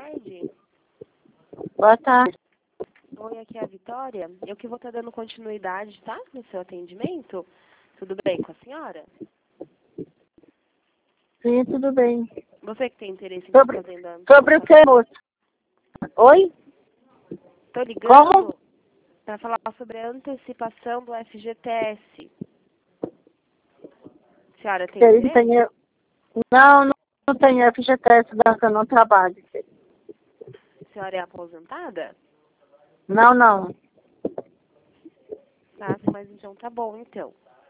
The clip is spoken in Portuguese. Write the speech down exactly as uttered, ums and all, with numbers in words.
tarde. Boa tarde. Oi, aqui é a Vitória. Eu que vou estar dando continuidade, tá? No seu atendimento. Tudo bem com a senhora? Sim, tudo bem. Você que tem interesse em Sobre, estar fazendo a sobre o antecipação? que, moça? Oi? Tô ligando Como? para falar sobre a antecipação do F G T S. A senhora tem Ele interesse? tem... Não, não, não tem F G T S, não, que eu não trabalho. A senhora é aposentada? Não, não. Tá, mas então tá bom, então.